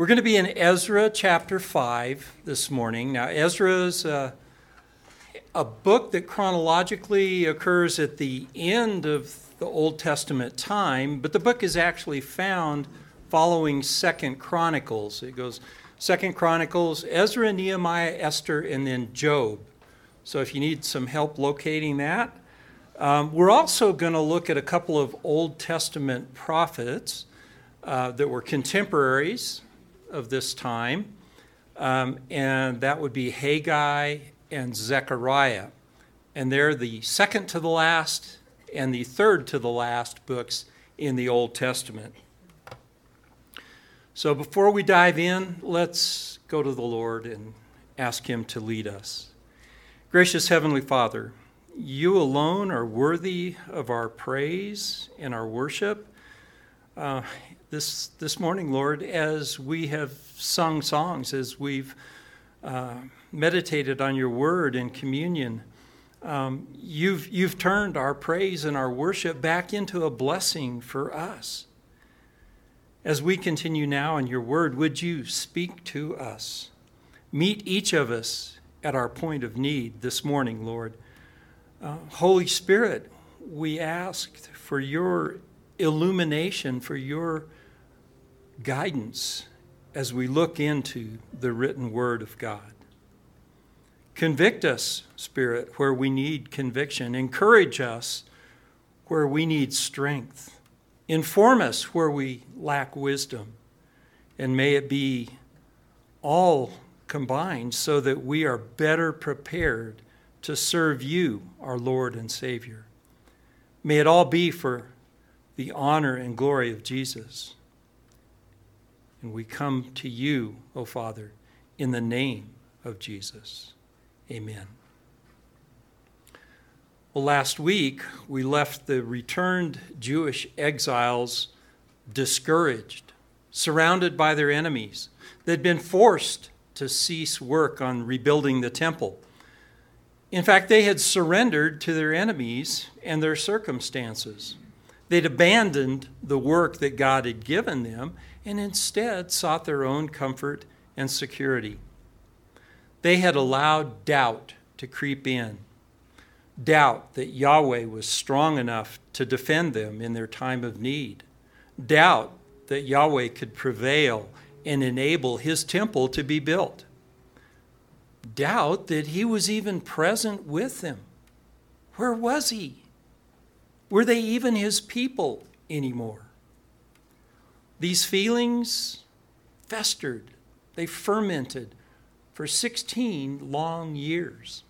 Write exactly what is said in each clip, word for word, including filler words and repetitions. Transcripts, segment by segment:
We're going to be in Ezra chapter five this morning. Now, Ezra is uh, a book that chronologically occurs at the end of the Old Testament time, but the book is actually found following Second Chronicles. It goes Second Chronicles, Ezra, Nehemiah, Esther, and then Job. So if you need some help locating that. Um, we're also going to look at a couple of Old Testament prophets uh, that were contemporaries of this time, um, and that would be Haggai and Zechariah. And they're the second to the last and the third to the last books in the Old Testament. So before we dive in, let's go to the Lord and ask him to lead us. Gracious Heavenly Father, you alone are worthy of our praise and our worship. Uh, this this morning, Lord, as we have sung songs, as we've uh, meditated on your word and communion, um, you've you've turned our praise and our worship back into a blessing for us. As we continue now in your word, would you speak to us? Meet each of us at our point of need this morning, Lord. Uh, Holy Spirit, we ask for your illumination, for your guidance as we look into the written word of God. Convict us, Spirit, where we need conviction. Encourage us where we need strength. Inform us where we lack wisdom. And may it be all combined so that we are better prepared to serve you, our Lord and Savior. May it all be for the honor and glory of Jesus. And we come to you, O Father, in the name of Jesus. Amen. Well, last week we left the returned Jewish exiles discouraged, surrounded by their enemies. They'd been forced to cease work on rebuilding the temple. In fact, they had surrendered to their enemies and their circumstances. They'd abandoned the work that God had given them and instead sought their own comfort and security. They had allowed doubt to creep in, doubt that Yahweh was strong enough to defend them in their time of need, doubt that Yahweh could prevail and enable his temple to be built, doubt that he was even present with them. Where was he? Were they even his people anymore? These feelings festered, they fermented for sixteen long years.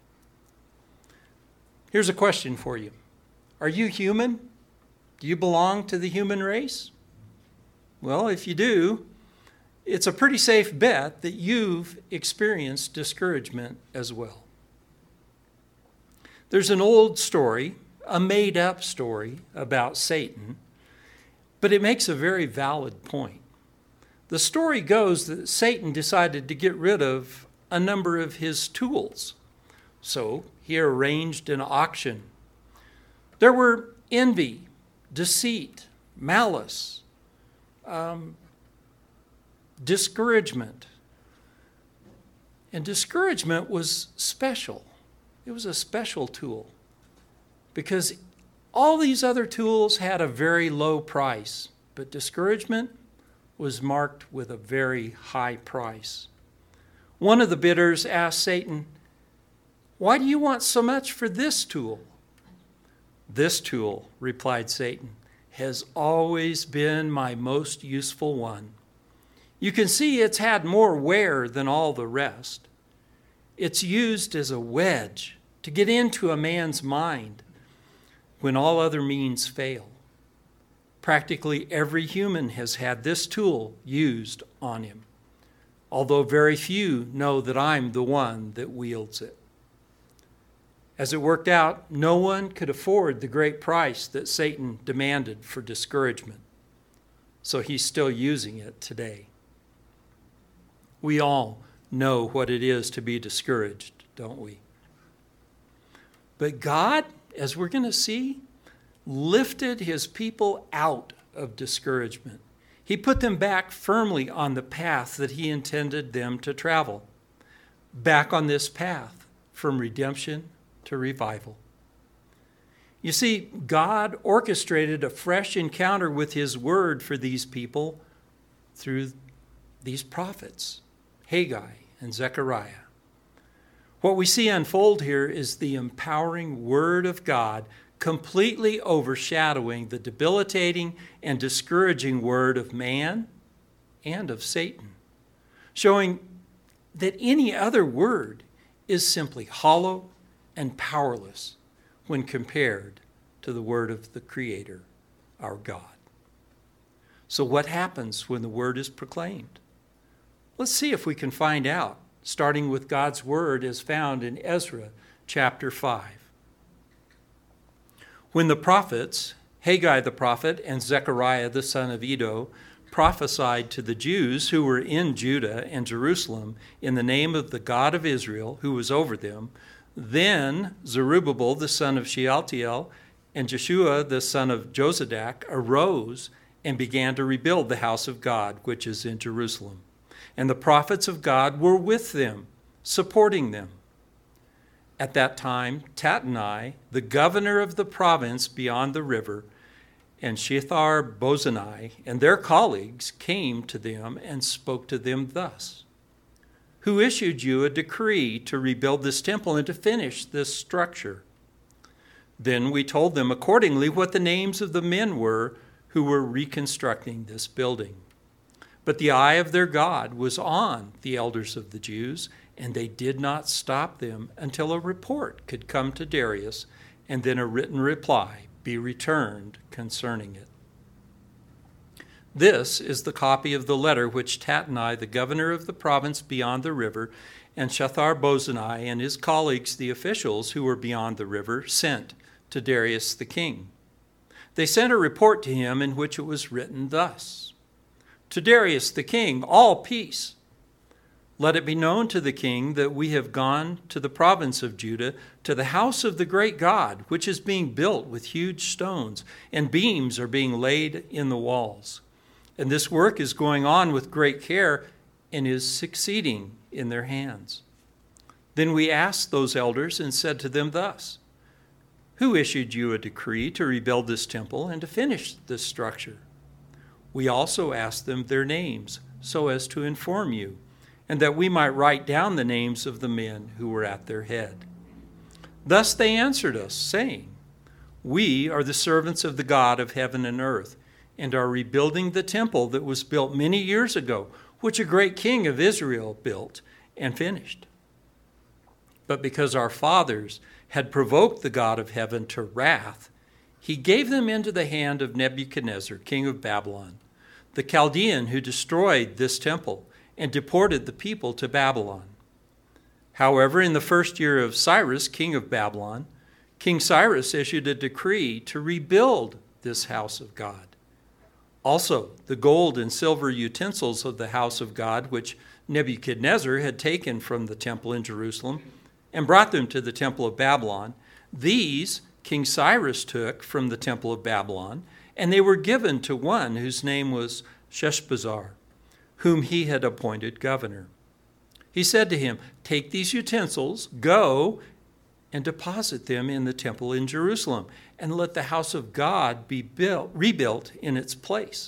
Here's a question for you. Are you human? Do you belong to the human race? Well, if you do, it's a pretty safe bet that you've experienced discouragement as well. There's an old story, a made-up story about Satan, but it makes a very valid point. The story goes that Satan decided to get rid of a number of his tools. So he arranged an auction. There were envy, deceit, malice, um, discouragement. And discouragement was special. It was a special tool because all these other tools had a very low price, but discouragement was marked with a very high price. One of the bidders asked Satan, "Why do you want so much for this tool?" "This tool," replied Satan, "has always been my most useful one. You can see it's had more wear than all the rest. It's used as a wedge to get into a man's mind when all other means fail. Practically every human has had this tool used on him, although very few know that I'm the one that wields it." As it worked out, no one could afford the great price that Satan demanded for discouragement, so he's still using it today. We all know what it is to be discouraged, don't we? But God, as we're going to see, lifted his people out of discouragement. He put them back firmly on the path that he intended them to travel, back on this path from redemption to revival. You see, God orchestrated a fresh encounter with his word for these people through these prophets, Haggai and Zechariah. What we see unfold here is the empowering word of God completely overshadowing the debilitating and discouraging word of man and of Satan, showing that any other word is simply hollow and powerless when compared to the word of the Creator, our God. So what happens when the word is proclaimed? Let's see if we can find out, starting with God's word as found in Ezra chapter five. When the prophets, Haggai the prophet and Zechariah the son of Iddo, prophesied to the Jews who were in Judah and Jerusalem in the name of the God of Israel who was over them, then Zerubbabel the son of Shealtiel and Jeshua the son of Jozadak arose and began to rebuild the house of God, which is in Jerusalem. And the prophets of God were with them, supporting them. At that time, Tattenai, the governor of the province beyond the river, and Shethar-Bozenai and their colleagues came to them and spoke to them thus: Who issued you a decree to rebuild this temple and to finish this structure? Then we told them accordingly what the names of the men were who were reconstructing this building. But the eye of their God was on the elders of the Jews, and they did not stop them until a report could come to Darius, and then a written reply be returned concerning it. This is the copy of the letter which Tattenai, the governor of the province beyond the river, and Shethar-Bozenai and his colleagues, the officials who were beyond the river, sent to Darius the king. They sent a report to him in which it was written thus: To Darius the king, all peace. Let it be known to the king that we have gone to the province of Judah, to the house of the great God, which is being built with huge stones, and beams are being laid in the walls. And this work is going on with great care and is succeeding in their hands. Then we asked those elders and said to them thus: Who issued you a decree to rebuild this temple and to finish this structure? We also asked them their names, so as to inform you, and that we might write down the names of the men who were at their head. Thus they answered us, saying, We are the servants of the God of heaven and earth, and are rebuilding the temple that was built many years ago, which a great king of Israel built and finished. But because our fathers had provoked the God of heaven to wrath, he gave them into the hand of Nebuchadnezzar, king of Babylon, the Chaldean who destroyed this temple and deported the people to Babylon. However, in the first year of Cyrus, king of Babylon, King Cyrus issued a decree to rebuild this house of God. Also, the gold and silver utensils of the house of God, which Nebuchadnezzar had taken from the temple in Jerusalem and brought them to the temple of Babylon, these King Cyrus took from the temple of Babylon, and they were given to one whose name was Sheshbazzar, whom he had appointed governor. He said to him, Take these utensils, go and deposit them in the temple in Jerusalem, and let the house of God be built, rebuilt in its place.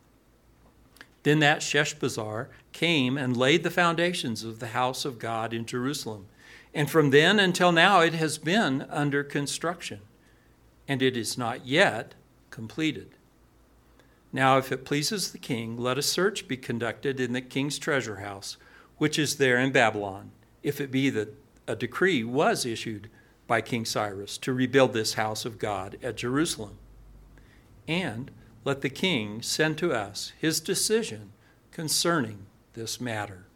Then that Sheshbazzar came and laid the foundations of the house of God in Jerusalem. And from then until now it has been under construction, and it is not yet completed. Now, if it pleases the king, let a search be conducted in the king's treasure house, which is there in Babylon, if it be that a decree was issued by King Cyrus to rebuild this house of God at Jerusalem. And let the king send to us his decision concerning this matter.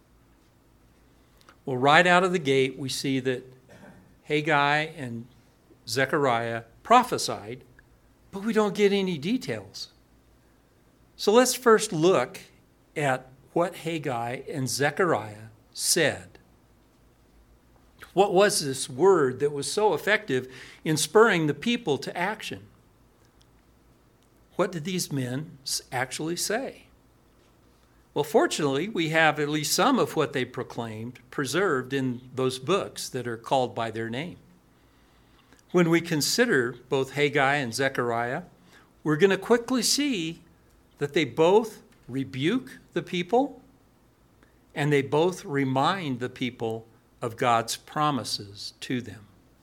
Well, right out of the gate, we see that Haggai and Zechariah prophesied, but we don't get any details. So let's first look at what Haggai and Zechariah said. What was this word that was so effective in spurring the people to action? what did these men actually say? Well, fortunately, we have at least some of what they proclaimed preserved in those books that are called by their name. When we consider both Haggai and Zechariah, we're going to quickly see that they both rebuke the people and they both remind the people of God's promises to them.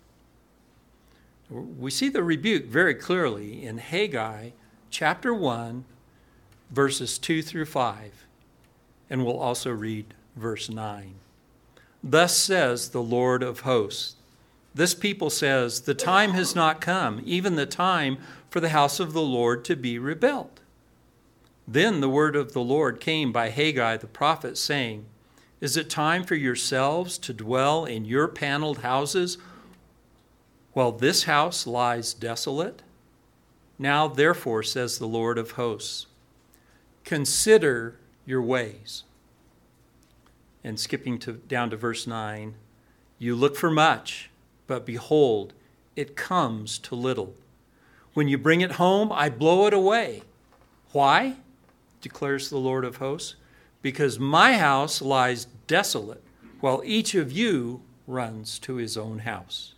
We see the rebuke very clearly in Haggai chapter one, verses two through five, and we'll also read verse nine. Thus says the Lord of hosts, this people says, the time has not come, even the time for the house of the Lord to be rebuilt. Then the word of the Lord came by Haggai the prophet, saying, is it time for yourselves to dwell in your paneled houses while this house lies desolate? Now, therefore, says the Lord of hosts, consider your ways. And skipping to, down to verse nine, you look for much, but behold, it comes to little. When you bring it home, I blow it away. Why? Declares the Lord of hosts. Because my house lies desolate, while each of you runs to his own house.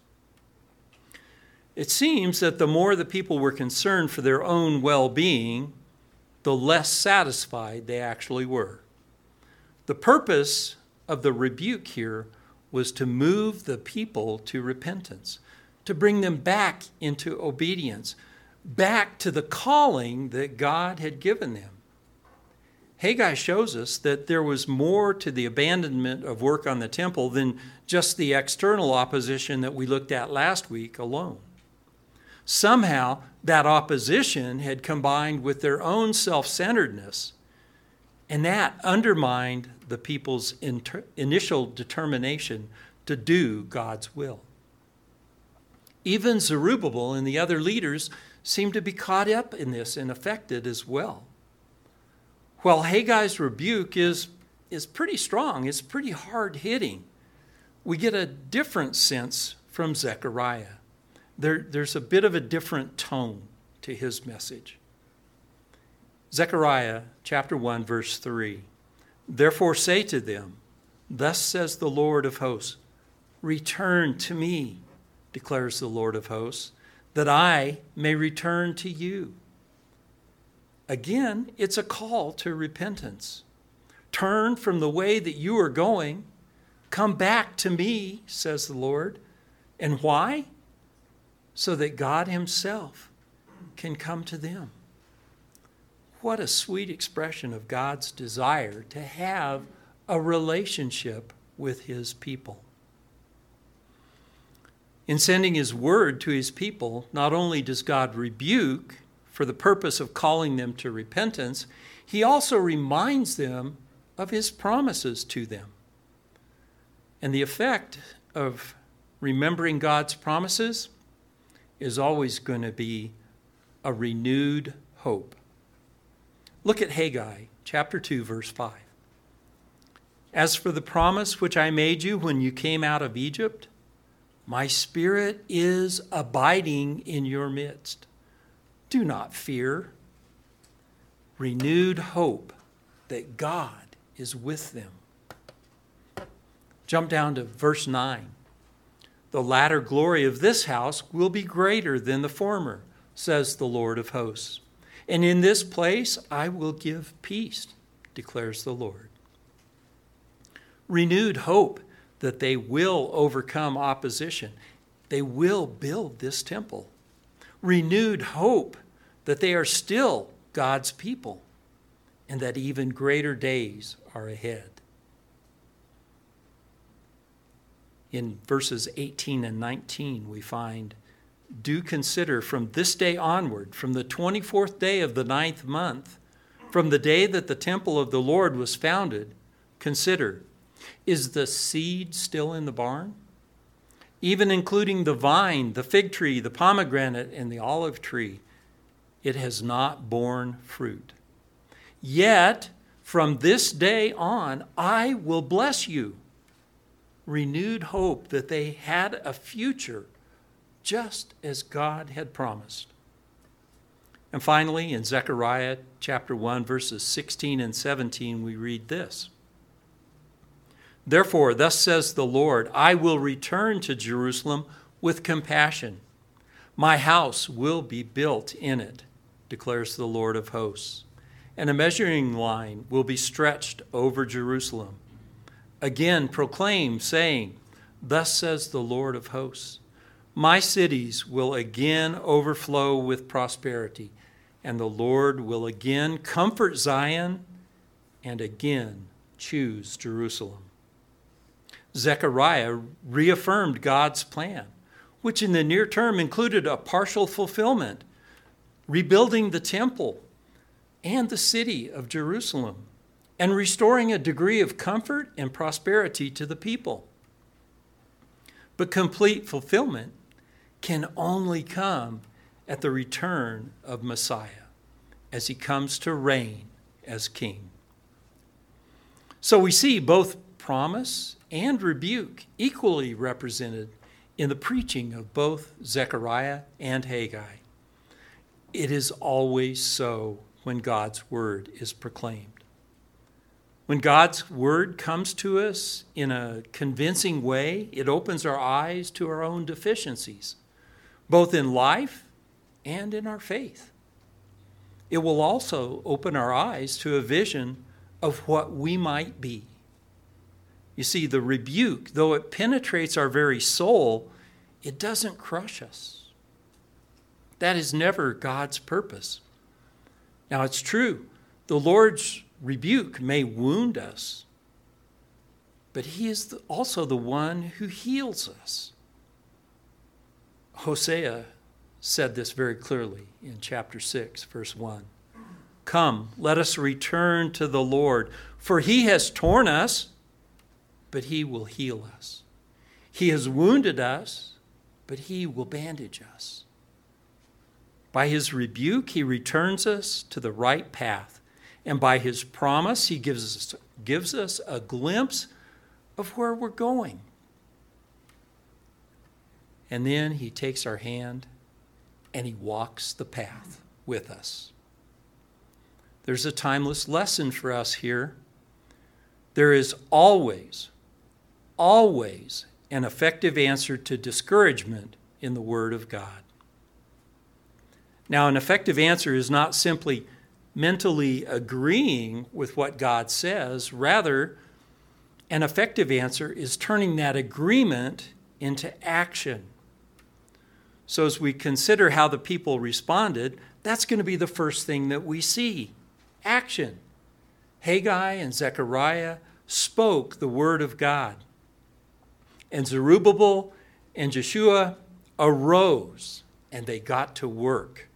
It seems that the more the people were concerned for their own well-being, the less satisfied they actually were. The purpose of the rebuke here was to move the people to repentance, to bring them back into obedience, back to the calling that God had given them. Haggai shows us that there was more to the abandonment of work on the temple than just the external opposition that we looked at last week alone. Somehow, that opposition had combined with their own self-centeredness, and that undermined the people's inter- initial determination to do God's will. Even Zerubbabel and the other leaders seemed to be caught up in this and affected as well. While Haggai's rebuke is, is pretty strong, it's pretty hard-hitting, we get a different sense from Zechariah. There, there's a bit of a different tone to his message. Zechariah chapter one, verse three, therefore say to them, thus says the Lord of hosts, return to me, declares the Lord of hosts, that I may return to you. Again, it's a call to repentance. Turn from the way that you are going. Come back to me, says the Lord. And why? So that God himself can come to them. What a sweet expression of God's desire to have a relationship with his people. In sending his word to his people, not only does God rebuke for the purpose of calling them to repentance, he also reminds them of his promises to them. And the effect of remembering God's promises is always going to be a renewed hope. Look at Haggai chapter two, verse five. As for the promise which I made you when you came out of Egypt, my spirit is abiding in your midst. Do not fear. Renewed hope that God is with them. Jump down to verse nine. The latter glory of this house will be greater than the former, says the Lord of hosts. And in this place I will give peace, declares the Lord. Renewed hope that they will overcome opposition. They will build this temple. Renewed hope that they are still God's people and that even greater days are ahead. In verses eighteen and nineteen, we find, do consider from this day onward, from the twenty-fourth day of the ninth month, from the day that the temple of the Lord was founded, consider, is the seed still in the barn? Even including the vine, the fig tree, the pomegranate, and the olive tree, it has not borne fruit. Yet, from this day on, I will bless you. Renewed hope that they had a future just as God had promised. And finally, in Zechariah chapter one, verses sixteen and seventeen, we read this. Therefore, thus says the Lord, I will return to Jerusalem with compassion. My house will be built in it, declares the Lord of hosts. And a measuring line will be stretched over Jerusalem. Again proclaim, saying, thus says the Lord of hosts, my cities will again overflow with prosperity, and the Lord will again comfort Zion and again choose Jerusalem. Zechariah reaffirmed God's plan, which in the near term included a partial fulfillment, rebuilding the temple and the city of Jerusalem, and restoring a degree of comfort and prosperity to the people. But complete fulfillment can only come at the return of Messiah, as he comes to reign as king. So we see both promise and rebuke equally represented in the preaching of both Zechariah and Haggai. It is always so when God's word is proclaimed. When God's word comes to us in a convincing way, it opens our eyes to our own deficiencies, both in life and in our faith. It will also open our eyes to a vision of what we might be. You see, the rebuke, though it penetrates our very soul, it doesn't crush us. That is never God's purpose. Now, it's true, the Lord's rebuke may wound us, but he is also the one who heals us. Hosea said this very clearly in chapter six, verse one. Come, let us return to the Lord, for he has torn us, but he will heal us. He has wounded us, but he will bandage us. By his rebuke, he returns us to the right path. And by his promise, he gives us, gives us a glimpse of where we're going. And then he takes our hand and he walks the path with us. There's a timeless lesson for us here. There is always, always an effective answer to discouragement in the Word of God. Now, an effective answer is not simply mentally agreeing with what God says. Rather, an effective answer is turning that agreement into action. So as we consider how the people responded, that's going to be the first thing that we see. Action. Haggai and Zechariah spoke the word of God. And Zerubbabel and Jeshua arose and they got to work.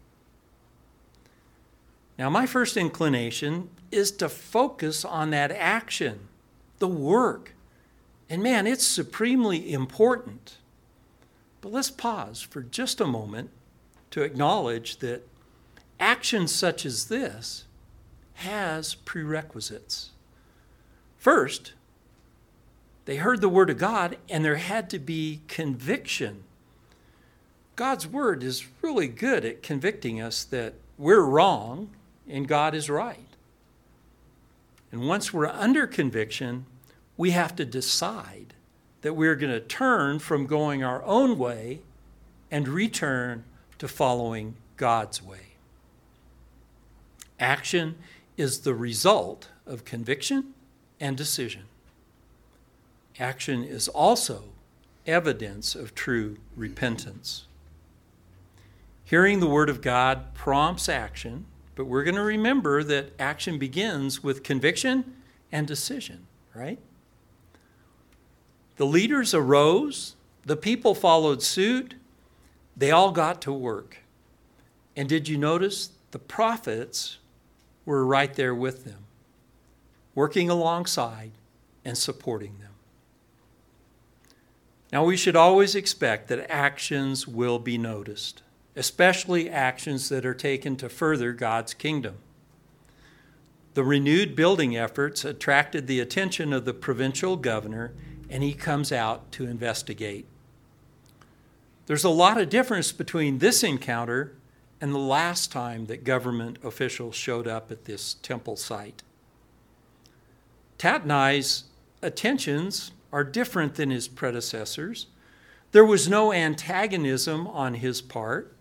Now, my first inclination is to focus on that action, the work. And man, it's supremely important. But let's pause for just a moment to acknowledge that action such as this has prerequisites. First, they heard the word of God and there had to be conviction. God's word is really good at convicting us that we're wrong and God is right. And once we're under conviction, we have to decide that we're going to turn from going our own way and return to following God's way. Action is the result of conviction and decision. Action is also evidence of true repentance. Hearing the word of God prompts action, but we're going to remember that action begins with conviction and decision, right? The leaders arose, the people followed suit, they all got to work. And did you notice the prophets were right there with them, working alongside and supporting them? Now, we should always expect that actions will be noticed, especially actions that are taken to further God's kingdom. The renewed building efforts attracted the attention of the provincial governor, and he comes out to investigate. There's a lot of difference between this encounter and the last time that government officials showed up at this temple site. Tatnai's attentions are different than his predecessors. There was no antagonism on his part.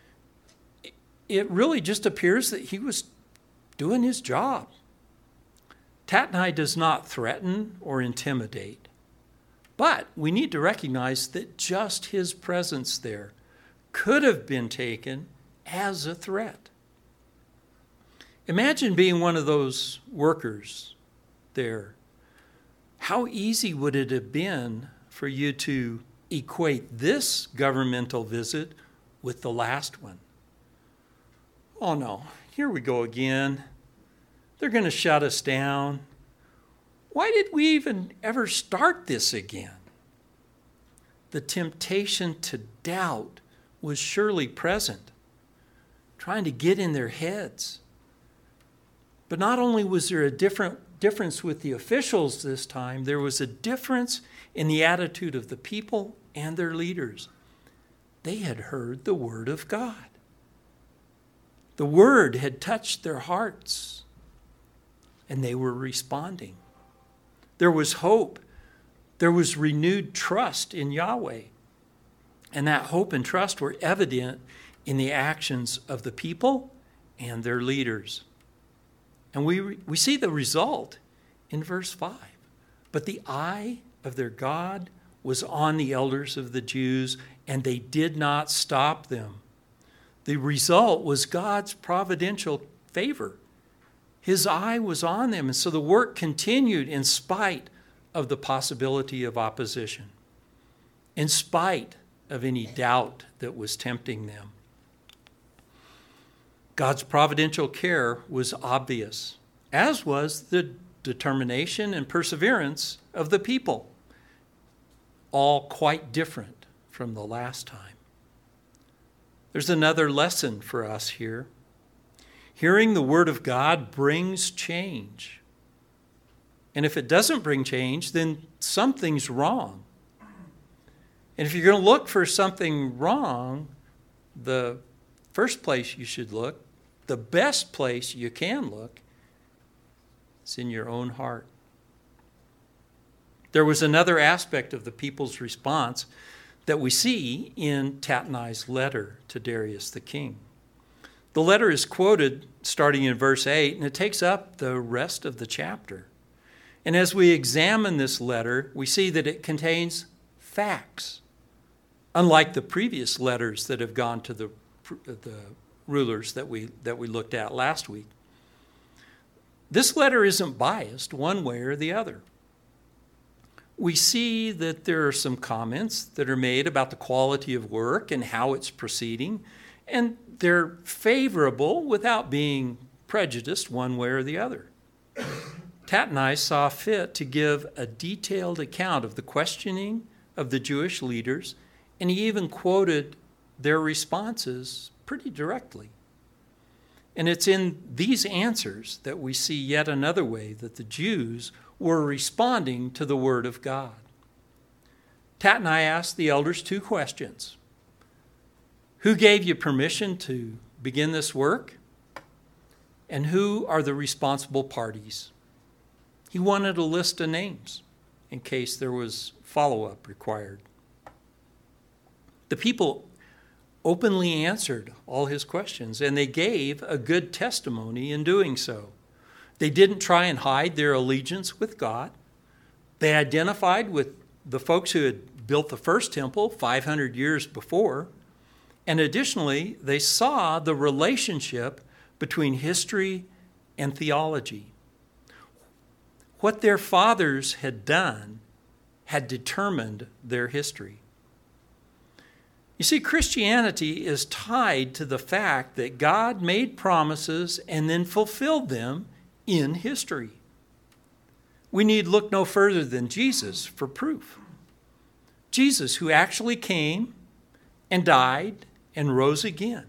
It really just appears that he was doing his job. Tatnai does not threaten or intimidate, but we need to recognize that just his presence there could have been taken as a threat. Imagine being one of those workers there. How easy would it have been for you to equate this governmental visit with the last one? Oh no, here we go again. They're going to shut us down. Why did we even ever start this again? The temptation to doubt was surely present, trying to get in their heads. But not only was there a different difference with the officials this time, there was a difference in the attitude of the people and their leaders. They had heard the word of God. The word had touched their hearts, and they were responding. There was hope. There was renewed trust in Yahweh. And that hope and trust were evident in the actions of the people and their leaders. And we, we see the result in verse five. But the eye of their God was on the elders of the Jews, and they did not stop them. The result was God's providential favor. His eye was on them, and so the work continued in spite of the possibility of opposition, in spite of any doubt that was tempting them. God's providential care was obvious, as was the determination and perseverance of the people, all quite different from the last time. There's another lesson for us here. Hearing the word of God brings change. And if it doesn't bring change, then something's wrong. And if you're going to look for something wrong, the first place you should look, the best place you can look, is in your own heart. There was another aspect of the people's response that we see in Tatnai's letter to Darius the king. The letter is quoted starting in verse eight, and it takes up the rest of the chapter. And as we examine this letter, we see that it contains facts, unlike the previous letters that have gone to the, the rulers that we, that we looked at last week. This letter isn't biased one way or the other. We see that there are some comments that are made about the quality of work and how it's proceeding, and they're favorable without being prejudiced one way or the other. Tatnai saw fit to give a detailed account of the questioning of the Jewish leaders, and he even quoted their responses pretty directly. And it's in these answers that we see yet another way that the Jews were responding to the word of God. Tatnai asked the elders two questions. Who gave you permission to begin this work? And who are the responsible parties? He wanted a list of names in case there was follow-up required. The people openly answered all his questions, and they gave a good testimony in doing so. They didn't try and hide their allegiance with God. They identified with the folks who had built the first temple five hundred years before. And additionally, they saw the relationship between history and theology. What their fathers had done had determined their history. You see, Christianity is tied to the fact that God made promises and then fulfilled them in history. We need look no further than Jesus for proof. Jesus, who actually came and died and rose again.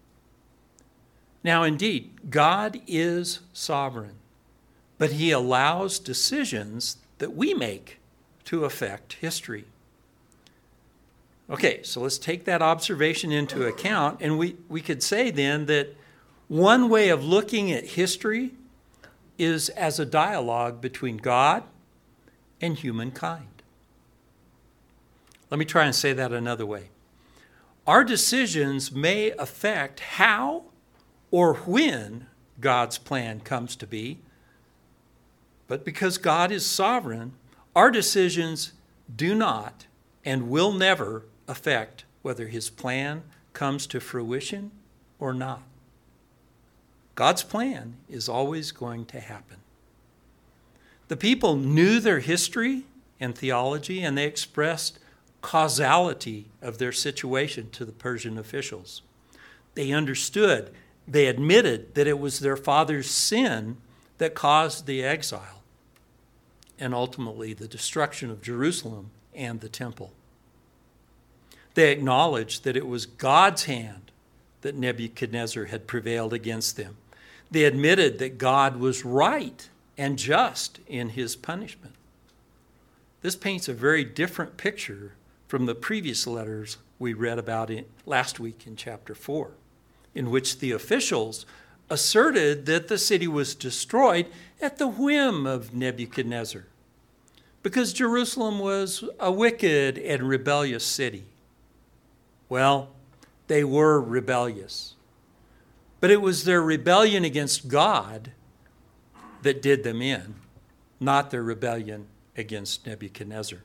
Now, indeed, God is sovereign, but he allows decisions that we make to affect history. Okay, so let's take that observation into account, and we, we could say then that one way of looking at history is as a dialogue between God and humankind. Let me try and say that another way. Our decisions may affect how or when God's plan comes to be, but because God is sovereign, our decisions do not and will never affect whether his plan comes to fruition or not. God's plan is always going to happen. The people knew their history and theology, and they expressed causality of their situation to the Persian officials. They understood, they admitted that it was their father's sin that caused the exile and ultimately the destruction of Jerusalem and the temple. They acknowledged that it was God's hand that Nebuchadnezzar had prevailed against them. They admitted that God was right and just in his punishment. This paints a very different picture from the previous letters we read about in, last week in chapter four, in which the officials asserted that the city was destroyed at the whim of Nebuchadnezzar, because Jerusalem was a wicked and rebellious city. Well, they were rebellious, but it was their rebellion against God that did them in, not their rebellion against Nebuchadnezzar.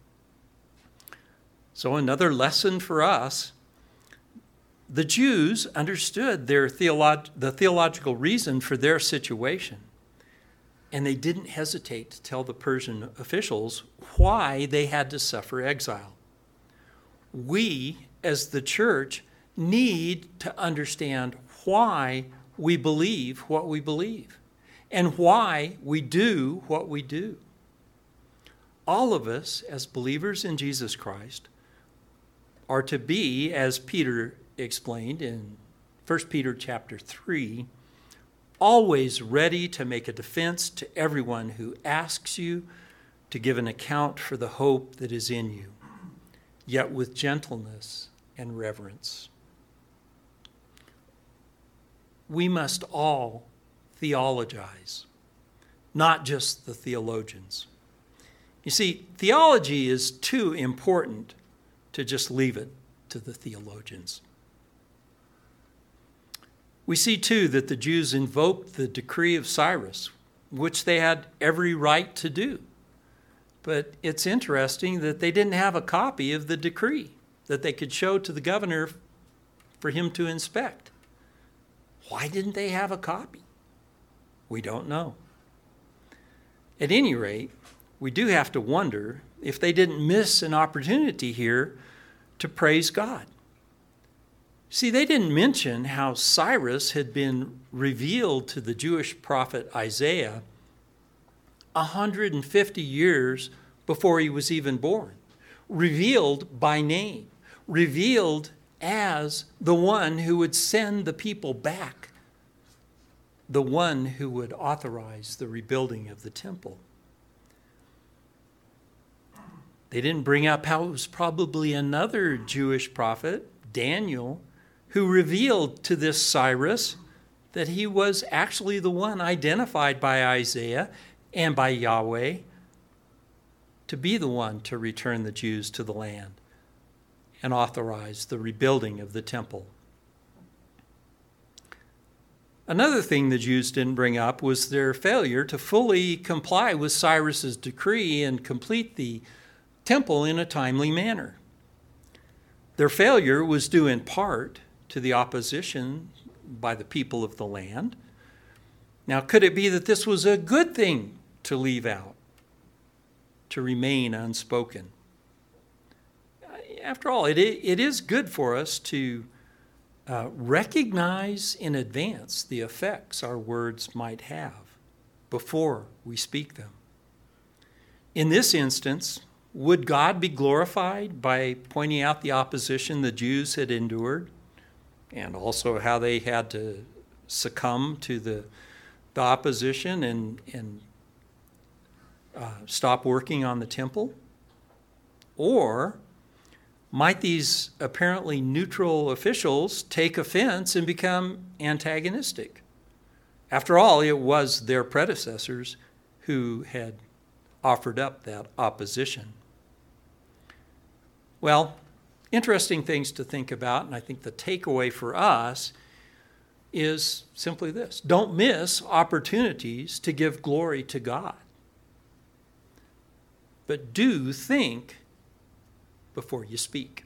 So another lesson for us, the Jews understood their theolog- the theological reason for their situation, and they didn't hesitate to tell the Persian officials why they had to suffer exile. We, as the church, need to understand why we believe what we believe and why we do what we do. All of us, as believers in Jesus Christ, are to be, as Peter explained in First Peter chapter three, always ready to make a defense to everyone who asks you to give an account for the hope that is in you, yet with gentleness and reverence. We must all theologize, not just the theologians. You see, theology is too important to just leave it to the theologians. We see, too, that the Jews invoked the decree of Cyrus, which they had every right to do. But it's interesting that they didn't have a copy of the decree that they could show to the governor for him to inspect. Why didn't they have a copy? We don't know. At any rate, we do have to wonder if they didn't miss an opportunity here to praise God. See, they didn't mention how Cyrus had been revealed to the Jewish prophet Isaiah one hundred fifty years before he was even born, revealed by name, revealed as the one who would send the people back, the one who would authorize the rebuilding of the temple. They didn't bring up how it was probably another Jewish prophet, Daniel, who revealed to this Cyrus that he was actually the one identified by Isaiah and by Yahweh to be the one to return the Jews to the land and authorize the rebuilding of the temple. Another thing the Jews didn't bring up was their failure to fully comply with Cyrus's decree and complete the temple in a timely manner. Their failure was due in part to the opposition by the people of the land. Now, could it be that this was a good thing to leave out, to remain unspoken? After all, it, it is good for us to uh, recognize in advance the effects our words might have before we speak them. In this instance, would God be glorified by pointing out the opposition the Jews had endured and also how they had to succumb to the, the opposition and, and uh, stop working on the temple? Or might these apparently neutral officials take offense and become antagonistic? After all, it was their predecessors who had offered up that opposition. Well, interesting things to think about, and I think the takeaway for us is simply this: don't miss opportunities to give glory to God. But do think before you speak.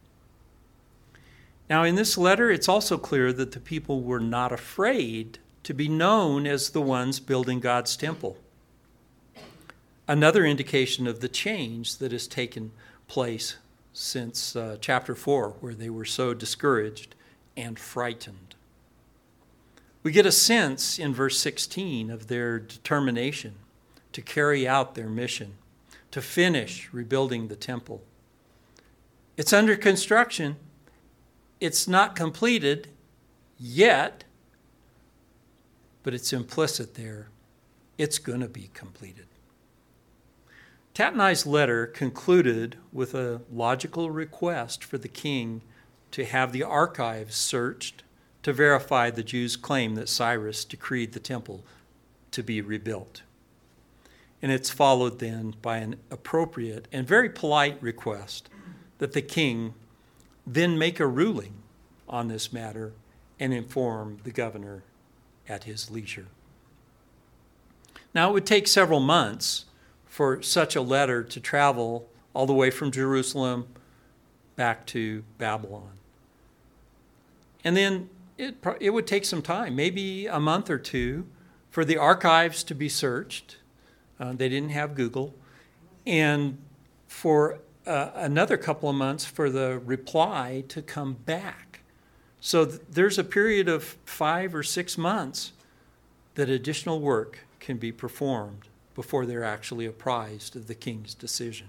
Now, in this letter, it's also clear that the people were not afraid to be known as the ones building God's temple. Another indication of the change that has taken place since uh, chapter four, where they were so discouraged and frightened. We get a sense in verse sixteen of their determination to carry out their mission, to finish rebuilding the temple. It's under construction. It's not completed yet, but it's implicit there. It's going to be completed. Tatnai's letter concluded with a logical request for the king to have the archives searched to verify the Jews' claim that Cyrus decreed the temple to be rebuilt. And it's followed then by an appropriate and very polite request that the king then make a ruling on this matter and inform the governor at his leisure. Now, it would take several months for such a letter to travel all the way from Jerusalem back to Babylon. And then it, it would take some time, maybe a month or two, for the archives to be searched. Uh, they didn't have Google. And for uh, another couple of months for the reply to come back. So th- there's a period of five or six months that additional work can be performed before they're actually apprised of the king's decision.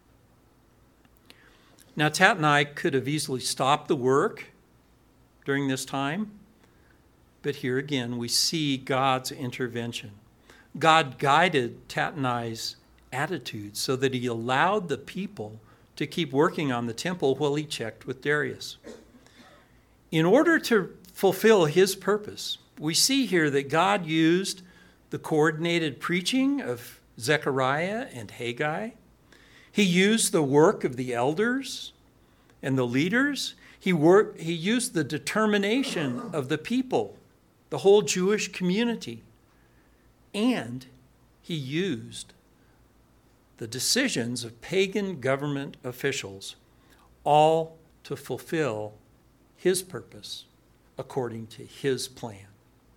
Now, Tatnai could have easily stopped the work during this time, but here again we see God's intervention. God guided Tatnai's attitude so that he allowed the people to keep working on the temple while he checked with Darius. In order to fulfill his purpose, we see here that God used the coordinated preaching of Zechariah and Haggai. He used the work of the elders and the leaders. He worked, he used the determination of the people, the whole Jewish community. And he used the decisions of pagan government officials, all to fulfill his purpose according to his plan.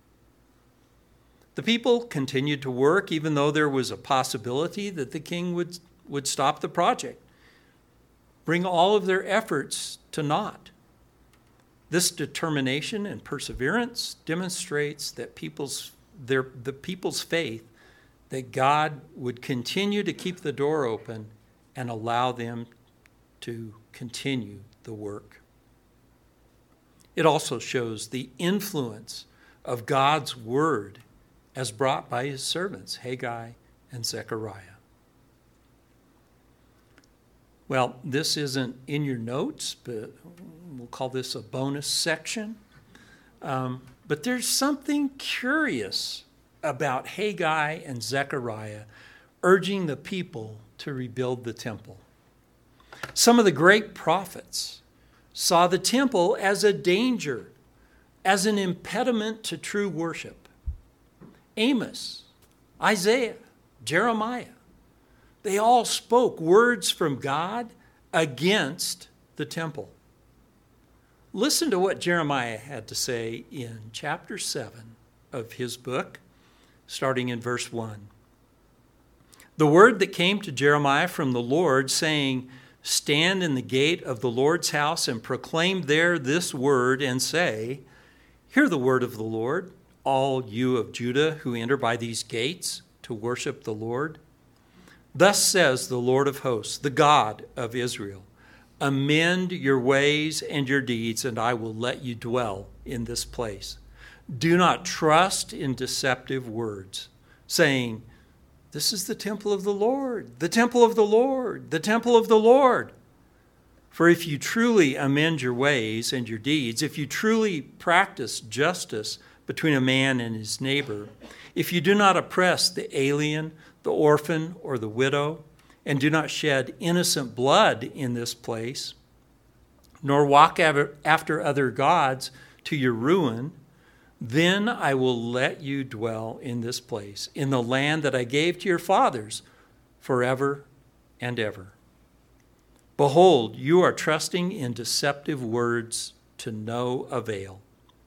The people continued to work even though there was a possibility that the king would, would stop the project, bring all of their efforts to naught. This determination and perseverance demonstrates that people's their, the people's faith that God would continue to keep the door open and allow them to continue the work. It also shows the influence of God's word as brought by his servants, Haggai and Zechariah. Well, this isn't in your notes, but we'll call this a bonus section. Um, but there's something curious about Haggai and Zechariah urging the people to rebuild the temple. Some of the great prophets saw the temple as a danger, as an impediment to true worship. Amos, Isaiah, Jeremiah, they all spoke words from God against the temple. Listen to what Jeremiah had to say in chapter seven of his book, starting in verse one. The word that came to Jeremiah from the Lord, saying, "Stand in the gate of the Lord's house and proclaim there this word and say, hear the word of the Lord, all you of Judah who enter by these gates to worship the Lord. Thus says the Lord of hosts, the God of Israel, amend your ways and your deeds, and I will let you dwell in this place. Do not trust in deceptive words, saying, this is the temple of the Lord, the temple of the Lord, the temple of the Lord. For if you truly amend your ways and your deeds, if you truly practice justice between a man and his neighbor, if you do not oppress the alien, the orphan, or the widow, and do not shed innocent blood in this place, nor walk after other gods to your ruin, then I will let you dwell in this place, in the land that I gave to your fathers forever and ever. Behold, you are trusting in deceptive words to no avail.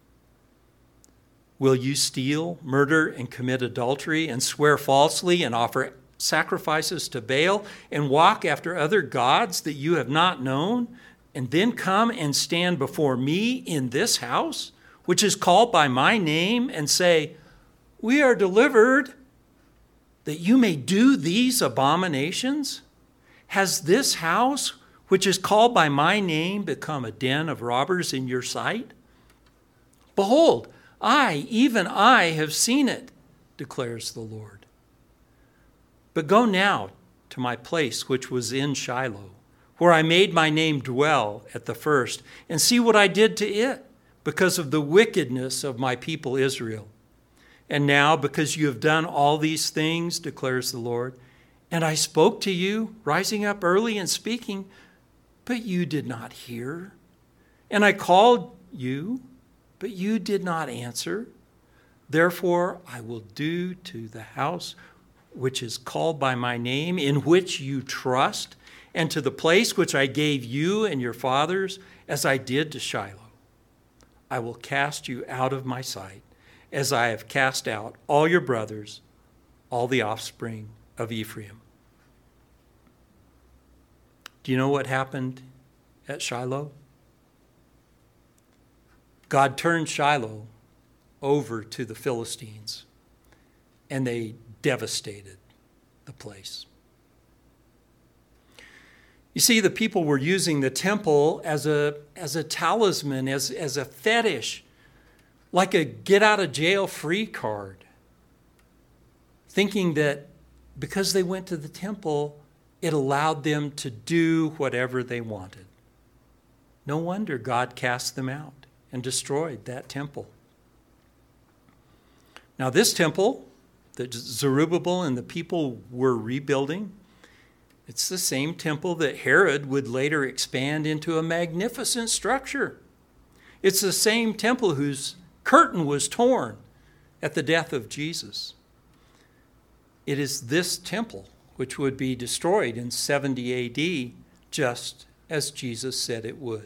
Will you steal, murder, and commit adultery, and swear falsely, and offer sacrifices to Baal, and walk after other gods that you have not known, and then come and stand before me in this house, which is called by my name, and say, we are delivered, that you may do these abominations? Has this house, which is called by my name, become a den of robbers in your sight? Behold, I, even I, have seen it, declares the Lord. But go now to my place which was in Shiloh, where I made my name dwell at the first, and see what I did to it, because of the wickedness of my people Israel. And now, because you have done all these things, declares the Lord, and I spoke to you, rising up early and speaking, but you did not hear. And I called you, but you did not answer. Therefore, I will do to the house which is called by my name, in which you trust, and to the place which I gave you and your fathers, as I did to Shiloh. I will cast you out of my sight, as I have cast out all your brothers, all the offspring of Ephraim. Do you know what happened at Shiloh? God turned Shiloh over to the Philistines, and they devastated the place. You see, the people were using the temple as a, as a talisman, as, as a fetish, like a get-out-of-jail-free card, thinking that because they went to the temple, it allowed them to do whatever they wanted. No wonder God cast them out and destroyed that temple. Now, this temple that Zerubbabel and the people were rebuilding, it's the same temple that Herod would later expand into a magnificent structure. It's the same temple whose curtain was torn at the death of Jesus. It is this temple which would be destroyed in seventy A D, just as Jesus said it would.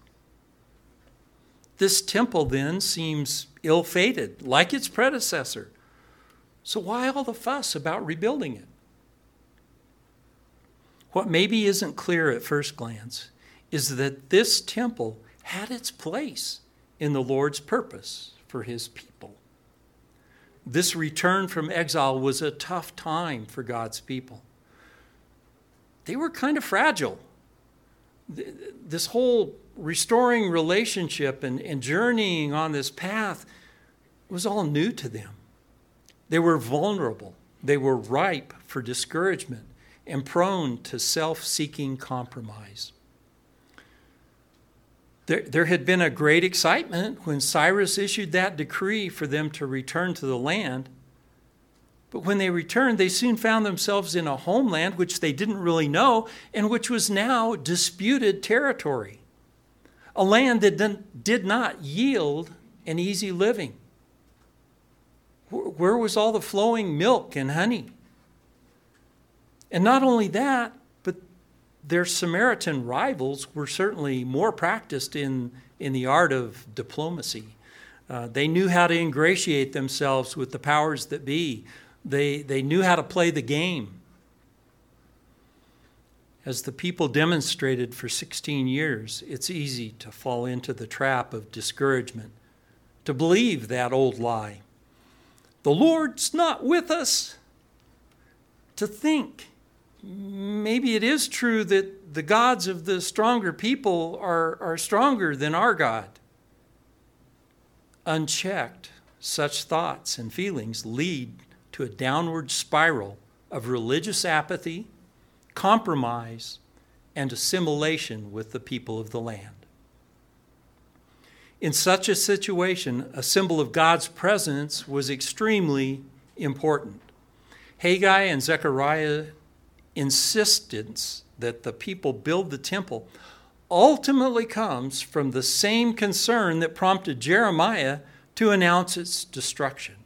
This temple then seems ill-fated, like its predecessor. So why all the fuss about rebuilding it? What maybe isn't clear at first glance is that this temple had its place in the Lord's purpose for his people. This return from exile was a tough time for God's people. They were kind of fragile. This whole restoring relationship and, and journeying on this path was all new to them. They were vulnerable. They were ripe for discouragement and prone to self-seeking compromise. There, there had been a great excitement when Cyrus issued that decree for them to return to the land. But when they returned, they soon found themselves in a homeland which they didn't really know and which was now disputed territory. A land that did not yield an easy living. Where was all the flowing milk and honey? And not only that, but their Samaritan rivals were certainly more practiced in, in the art of diplomacy. Uh, they knew how to ingratiate themselves with the powers that be. They, they knew how to play the game. As the people demonstrated for sixteen years, it's easy to fall into the trap of discouragement, to believe that old lie. The Lord's not with us. To think maybe it is true that the gods of the stronger people are, are stronger than our God. Unchecked, such thoughts and feelings lead to a downward spiral of religious apathy, compromise, and assimilation with the people of the land. In such a situation, a symbol of God's presence was extremely important. Haggai and Zechariah's insistence that the people build the temple ultimately comes from the same concern that prompted Jeremiah to announce its destruction.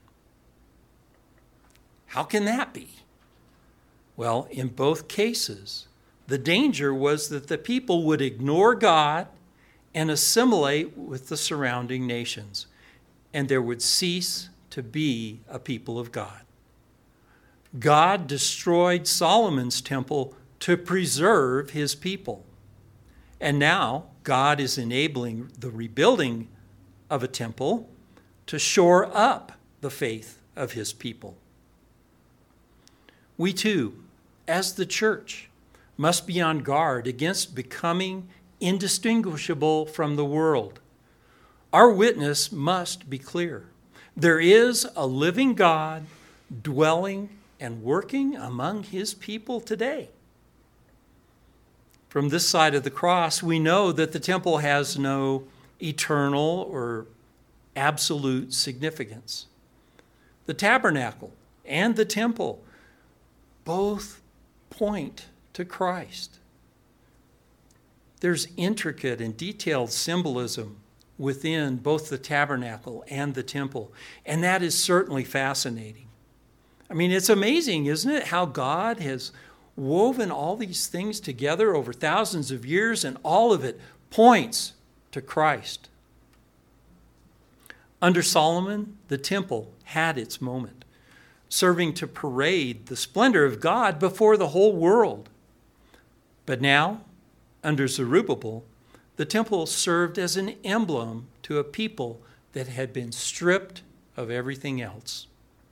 How can that be? Well, in both cases, the danger was that the people would ignore God and assimilate with the surrounding nations, and there would cease to be a people of God. God destroyed Solomon's temple to preserve his people. And now God is enabling the rebuilding of a temple to shore up the faith of his people. We too, as the church, must be on guard against becoming indistinguishable from the world. Our witness must be clear. There is a living God dwelling and working among his people today. From this side of the cross, we know that the temple has no eternal or absolute significance. The tabernacle and the temple both point to Christ. There's intricate and detailed symbolism within both the tabernacle and the temple, and that is certainly fascinating. I mean, it's amazing, isn't it, how God has woven all these things together over thousands of years, and all of it points to Christ. Under Solomon, the temple had its moment, serving to parade the splendor of God before the whole world. But now, under Zerubbabel, the temple served as an emblem to a people that had been stripped of everything else.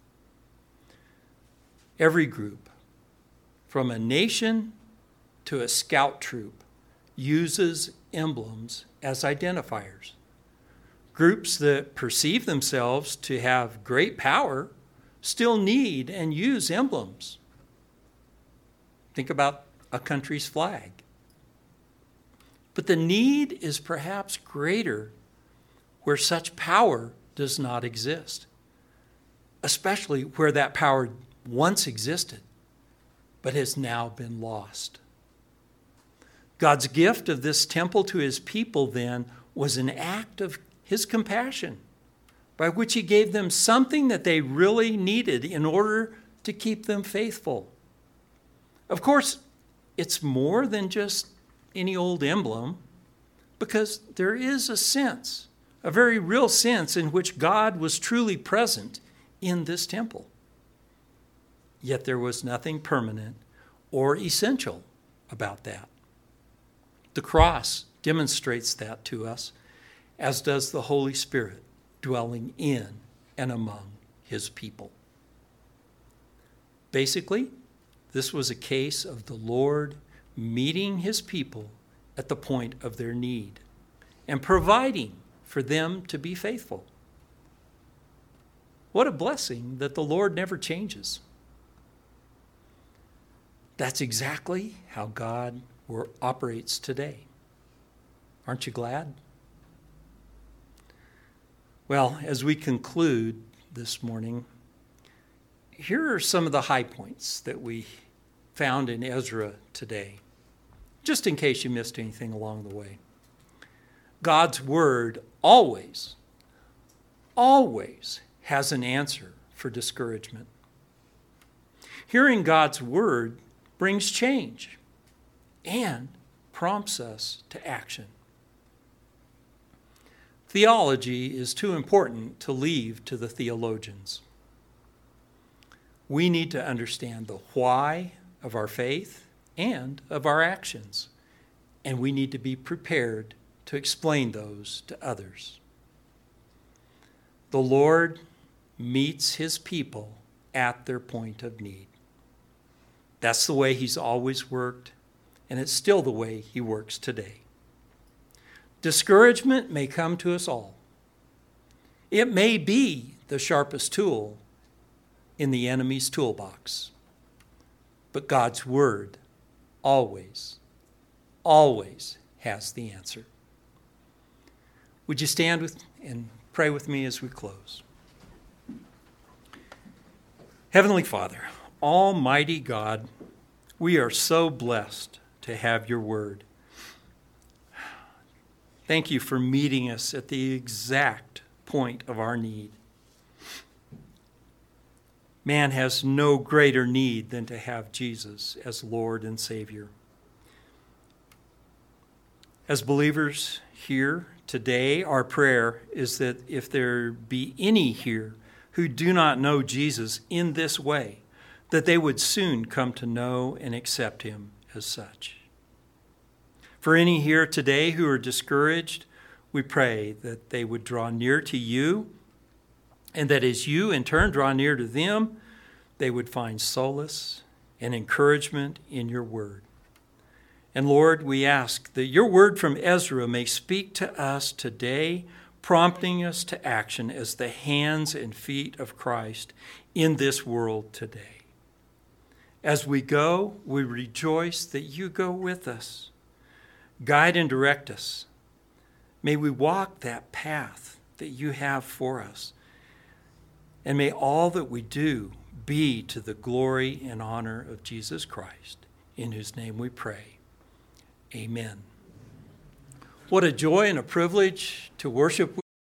Every group, from a nation to a scout troop, uses emblems as identifiers. Groups that perceive themselves to have great power still need and use emblems. Think about a country's flag. But the need is perhaps greater where such power does not exist, especially where that power once existed but has now been lost. God's gift of this temple to his people then was an act of his compassion, by which he gave them something that they really needed in order to keep them faithful. Of course, it's more than just any old emblem, because there is a sense, a very real sense in which God was truly present in this temple. Yet there was nothing permanent or essential about that. The cross demonstrates that to us, as does the Holy Spirit dwelling in and among his people. Basically, this was a case of the Lord meeting his people at the point of their need and providing for them to be faithful. What a blessing that the Lord never changes. That's exactly how God operates today. Aren't you glad? Well, as we conclude this morning, here are some of the high points that we found in Ezra today, just in case you missed anything along the way. God's word always, always has an answer for discouragement. Hearing God's word brings change and prompts us to action. Theology is too important to leave to the theologians. We need to understand the why of our faith and of our actions, and we need to be prepared to explain those to others. The Lord meets his people at their point of need. That's the way he's always worked, and it's still the way he works today. Discouragement may come to us all. It may be the sharpest tool in the enemy's toolbox, but God's word always always has the answer. Would you stand with and pray with me as we close? Heavenly Father, Almighty God, we are so blessed to have your word. Thank you for meeting us at the exact point of our need. Man has no greater need than to have Jesus as Lord and Savior. As believers here today, our prayer is that if there be any here who do not know Jesus in this way, that they would soon come to know and accept him as such. For any here today who are discouraged, we pray that they would draw near to you, and that as you in turn draw near to them, they would find solace and encouragement in your word. And Lord, we ask that your word from Ezra may speak to us today, prompting us to action as the hands and feet of Christ in this world today. As we go, we rejoice that you go with us. Guide and direct us. May we walk that path that you have for us. And may all that we do be to the glory and honor of Jesus Christ, in whose name we pray. Amen. What a joy and a privilege to worship